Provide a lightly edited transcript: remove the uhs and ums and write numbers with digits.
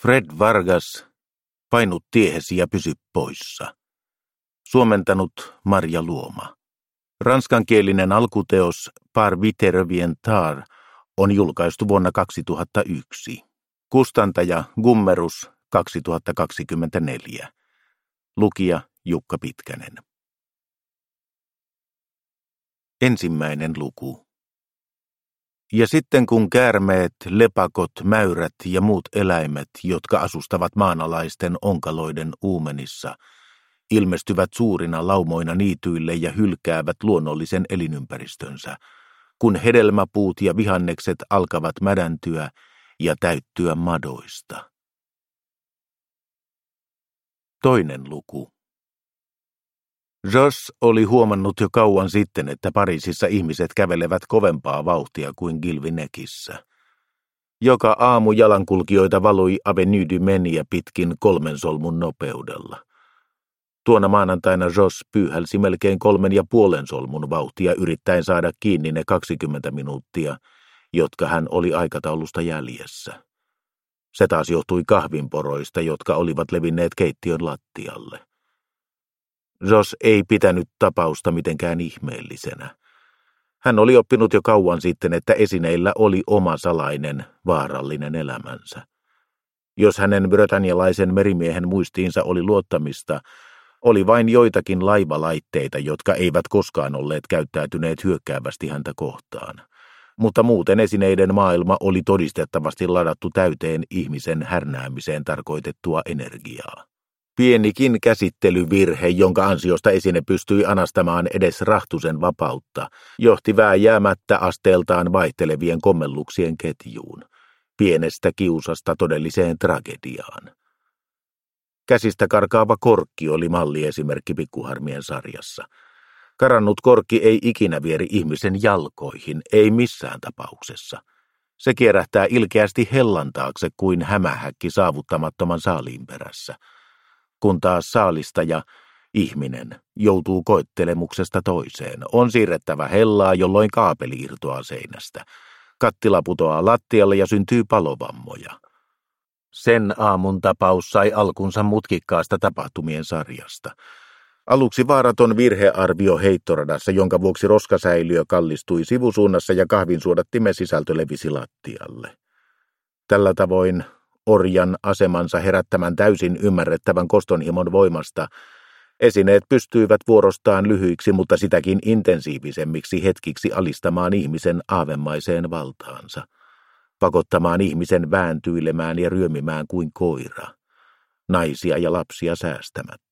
Fred Vargas, painut tiehesi ja pysy poissa. Suomentanut Marja Luoma. Ranskankielinen alkuteos Par vite revientar on julkaistu vuonna 2001. Kustantaja Gummerus 2024. Lukija Jukka Pitkänen. Ensimmäinen luku. Ja sitten kun käärmeet, lepakot, mäyrät ja muut eläimet, jotka asustavat maanalaisten onkaloiden uumenissa, ilmestyvät suurina laumoina niityille ja hylkäävät luonnollisen elinympäristönsä, kun hedelmäpuut ja vihannekset alkavat mädäntyä ja täyttyä madoista. Toinen luku. Jos oli huomannut jo kauan sitten, että Pariisissa ihmiset kävelevät kovempaa vauhtia kuin Guilvinekissä. Joka aamu jalankulkijoita valui Avenue du Meniä pitkin 3 solmun nopeudella. Tuona maanantaina Jos pyyhälsi melkein 3,5 solmun vauhtia yrittäen saada kiinni ne 20 minuuttia, jotka hän oli aikataulusta jäljessä. Se taas johtui kahvinporoista, jotka olivat levinneet keittiön lattialle. Jos ei pitänyt tapausta mitenkään ihmeellisenä. Hän oli oppinut jo kauan sitten, että esineillä oli oma salainen, vaarallinen elämänsä. Jos hänen britannialaisen merimiehen muistiinsa oli luottamista, oli vain joitakin laivalaitteita, jotka eivät koskaan olleet käyttäytyneet hyökkäävästi häntä kohtaan. Mutta muuten esineiden maailma oli todistettavasti ladattu täyteen ihmisen härnäämiseen tarkoitettua energiaa. Pienikin käsittelyvirhe, jonka ansiosta esine pystyi anastamaan edes rahtusen vapautta, johti vääjäämättä asteeltaan vaihtelevien kommelluksien ketjuun, pienestä kiusasta todelliseen tragediaan. Käsistä karkaava korkki oli malliesimerkki pikkuharmien sarjassa. Karannut korkki ei ikinä vieri ihmisen jalkoihin, ei missään tapauksessa. Se kierähtää ilkeästi hellan taakse kuin hämähäkki saavuttamattoman saaliin perässä. Kun taas saalistaja, ihminen, joutuu koettelemuksesta toiseen, on siirrettävä hellaa, jolloin kaapeli irtoaa seinästä. Kattila putoaa lattialle ja syntyy palovammoja. Sen aamun tapaus sai alkunsa mutkikkaasta tapahtumien sarjasta. Aluksi vaaraton virhearvio heittoradassa, jonka vuoksi roskasäiliö kallistui sivusuunnassa ja kahvinsuodattimen sisältö levisi lattialle. Tällä tavoin orjan asemansa herättämän täysin ymmärrettävän kostonhimon voimasta esineet pystyivät vuorostaan lyhyiksi, mutta sitäkin intensiivisemmiksi hetkiksi alistamaan ihmisen aavemaiseen valtaansa, pakottamaan ihmisen vääntyilemään ja ryömimään kuin koira, naisia ja lapsia säästämättä.